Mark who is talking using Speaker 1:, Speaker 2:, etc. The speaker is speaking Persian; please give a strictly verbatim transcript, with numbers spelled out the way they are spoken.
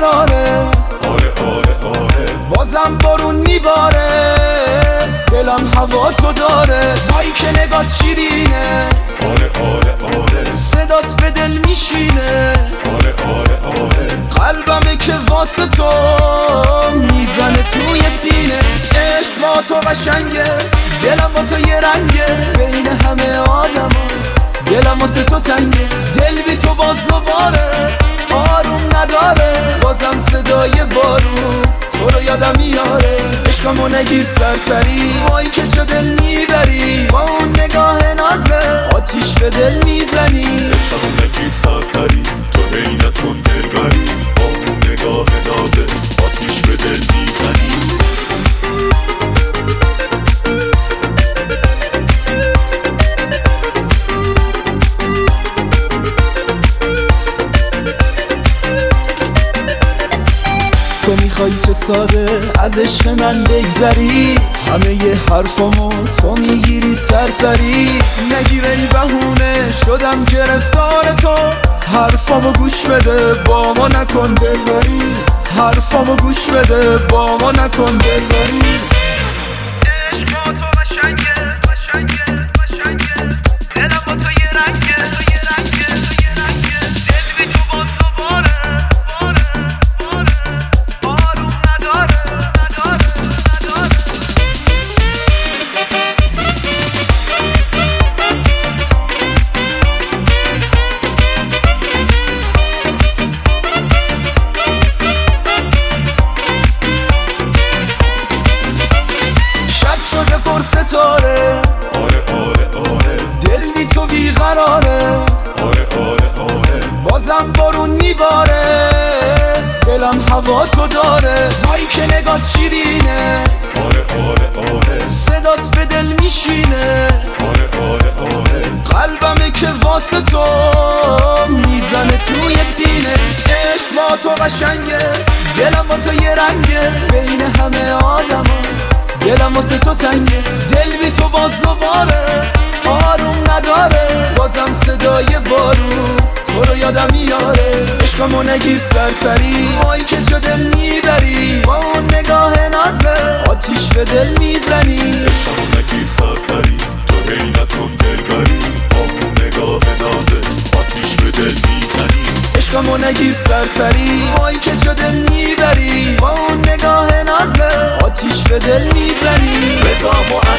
Speaker 1: بیقراره.
Speaker 2: آره آره آره
Speaker 1: بازم بارون میباره، دلم هوا تو داره. وای که نگات شیرینه،
Speaker 2: آره آره آره
Speaker 1: صدات به دل میشینه.
Speaker 2: آره آره آره
Speaker 1: قلبمه که واسه تو میزنه توی سینه. عشق با تو قشنگه، دلم با تو یه رنگه. بین همه آدما دلم واسه تو تنگه. دل بی تو باز دوباره آروم نداره. بازم صدای بارون تو رو یادم میاره. عشقمو نگیر سرسری، وای که چه دل میبری. با اون نگاه نازه آتیش به دل میزنی.
Speaker 2: عشقمو نگیر سرسری، تو هی نکن دلبری. با اون نگاه نازه آتیش به دل میزنی.
Speaker 1: تو میخوای چه ساده از عشق من بگذری. همه ی حرفامو تو میگیری سرسری. نگیر ای بهونه شدم گرفتار تو. حرفامو گوش بده با ما نکن دلبری. حرفامو گوش بده با ما نکن دلبری.
Speaker 3: عشق با تو قشنگه قشنگه قشنگه. دلم با تو یه رنگه یه رنگه یه رنگه. دل بی تو باز دوباره باره باره آروم نداره نداره نداره.
Speaker 1: شب شده پر ستاره،
Speaker 2: آره آره آره
Speaker 1: دل بی تو بیقراره.
Speaker 2: آره آره آره
Speaker 1: بازم بارون میباره، دلم هوا تو داره. وای که نگات شیرینه،
Speaker 2: آره آره آره
Speaker 1: صدات به دل میشینه.
Speaker 2: آره آره آره
Speaker 1: قلبمه که واسه تو میزنه توی سینه. عشق با تو قشنگه، دلم با تو یه رنگه. بین همه آدما دلم واسه تو تنگه. دل بی تو باز دوباره آروم نداره. بازم صدای بارون تو رو یادم میاره. عشقمو نگیر سرسری، وای که چه دل میبری. با اون نگاه نازه آتیش به دل میزنی.
Speaker 2: عشقمو نگیر سرسری، تو هی نکن دلبری. با اون نگاه نازه آتیش به دل میزنی.
Speaker 1: عشقمو نگیر سرسری، وای که چه دل میبری. با اون نگاه نازه آتیش به دل میزنی.
Speaker 2: رضا